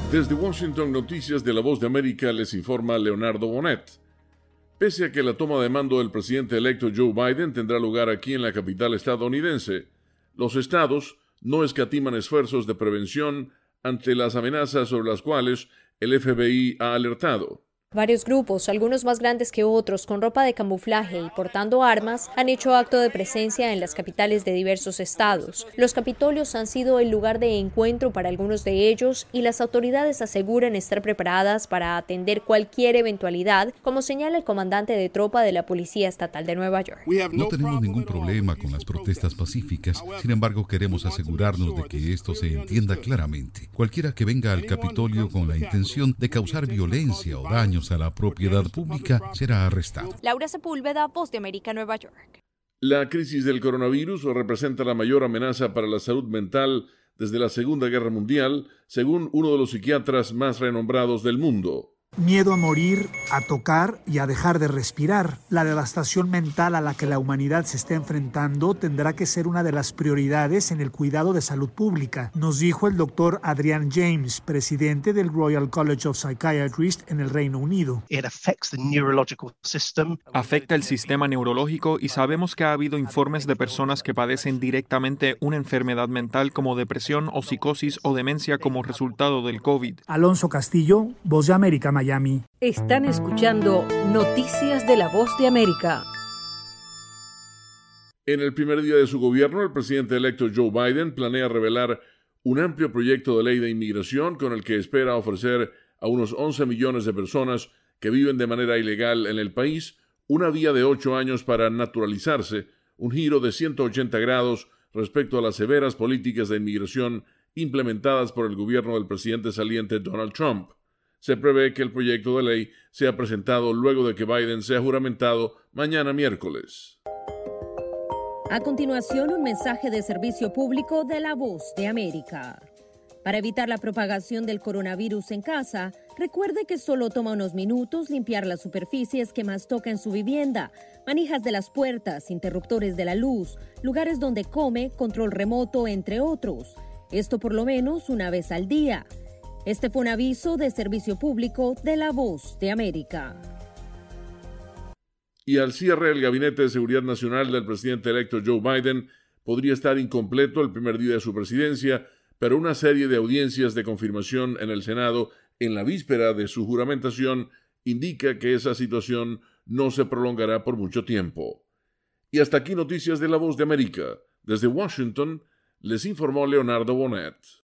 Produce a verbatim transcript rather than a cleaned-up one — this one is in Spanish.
Desde Washington, Noticias de la Voz de América, les informa Leonardo Bonet. Pese a que la toma de mando del presidente electo Joe Biden tendrá lugar aquí en la capital estadounidense, los estados no escatiman esfuerzos de prevención ante las amenazas sobre las cuales el F B I ha alertado. Varios grupos, algunos más grandes que otros, con ropa de camuflaje y portando armas, han hecho acto de presencia en las capitales de diversos estados. Los capitolios han sido el lugar de encuentro para algunos de ellos y las autoridades aseguran estar preparadas para atender cualquier eventualidad, como señala el comandante de tropa de la Policía Estatal de Nueva York. No tenemos ningún problema con las protestas pacíficas, sin embargo queremos asegurarnos de que esto se entienda claramente. Cualquiera que venga al Capitolio con la intención de causar violencia o daño a la propiedad pública será arrestado. Laura Sepúlveda, Voz de América, Nueva York. La crisis del coronavirus representa la mayor amenaza para la salud mental desde la Segunda Guerra Mundial, según uno de los psiquiatras más renombrados del mundo. Miedo a morir, a tocar y a dejar de respirar. La devastación mental a la que la humanidad se está enfrentando tendrá que ser una de las prioridades en el cuidado de salud pública, nos dijo el doctor Adrian James, presidente del Royal College of Psychiatrists en el Reino Unido. Afecta el sistema neurológico y sabemos que ha habido informes de personas que padecen directamente una enfermedad mental como depresión o psicosis o demencia como resultado del COVID. Alonso Castillo, Voz de América, Miami. Están escuchando Noticias de la Voz de América. En el primer día de su gobierno, el presidente electo Joe Biden planea revelar un amplio proyecto de ley de inmigración con el que espera ofrecer a unos once millones de personas que viven de manera ilegal en el país una vía de ocho años para naturalizarse, un giro de ciento ochenta grados respecto a las severas políticas de inmigración implementadas por el gobierno del presidente saliente Donald Trump. Se prevé que el proyecto de ley sea presentado luego de que Biden sea juramentado mañana miércoles. A continuación, un mensaje de servicio público de la Voz de América. Para evitar la propagación del coronavirus en casa, recuerde que solo toma unos minutos limpiar las superficies que más toca en su vivienda, manijas de las puertas, interruptores de la luz, lugares donde come, control remoto, entre otros. Esto por lo menos una vez al día. Este fue un aviso de servicio público de la Voz de América. Y al cierre, el Gabinete de Seguridad Nacional del presidente electo Joe Biden podría estar incompleto el primer día de su presidencia, pero una serie de audiencias de confirmación en el Senado en la víspera de su juramentación indica que esa situación no se prolongará por mucho tiempo. Y hasta aquí Noticias de la Voz de América. Desde Washington, les informó Leonardo Bonet.